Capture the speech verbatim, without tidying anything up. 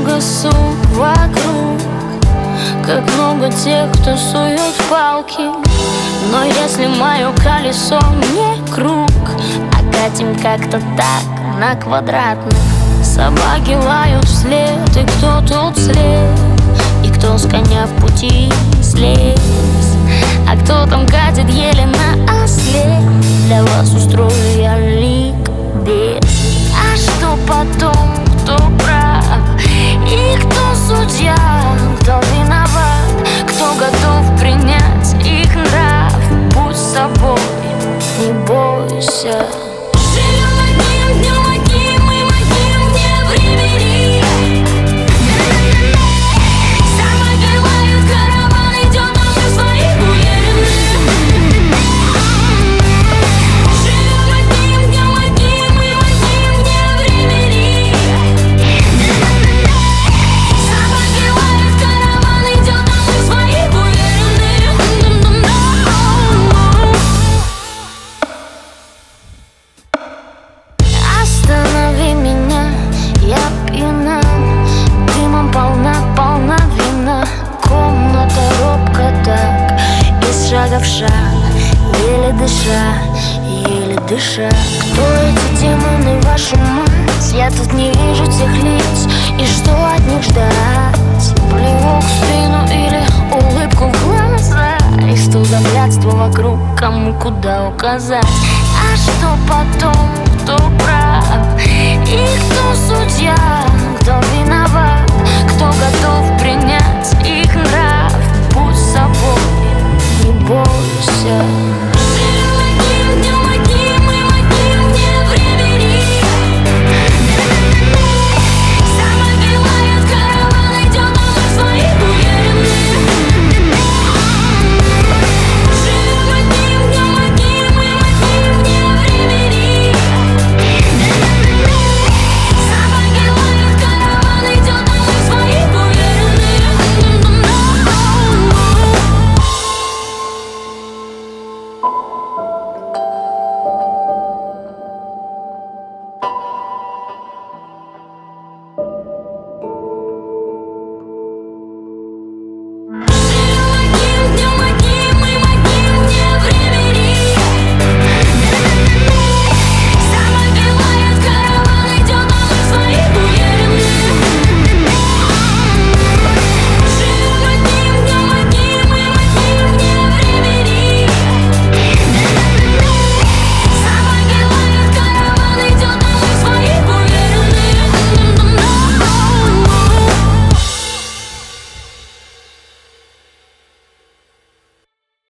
много сук вокруг, как много тех, кто сует палки. Но если мое колесо не круг, а катим как-то так на квадратных. Собаки лают вслед, и кто тут след, и кто с коня в пути слез, а кто там катит еле на осле. Для вас устрою я ликбез. А что потом, кто прав и кто судья, кто виноват, кто готов принять их нрав? Будь с собой, не бойся. Живем одним днем, одним и одним не времени. Собаки лают, караван идет, а мы в своих уверены. Живем одним днем, одним и одним не времени. Собаки лают, караван идет, а мы в своих уверены. Останови меня, я пьяна, дымом полна, полна вина. Комната робко так, из шага в шаг, еле дыша, еле дыша. Кто эти демоны, вашу мать? Я тут не вижу тех лиц, и что от них ждать? Плевок в спину или улыбку в глаза, и студа блядства вокруг, кому куда указать? А что потом, кто прав и кто судья, кто виноват?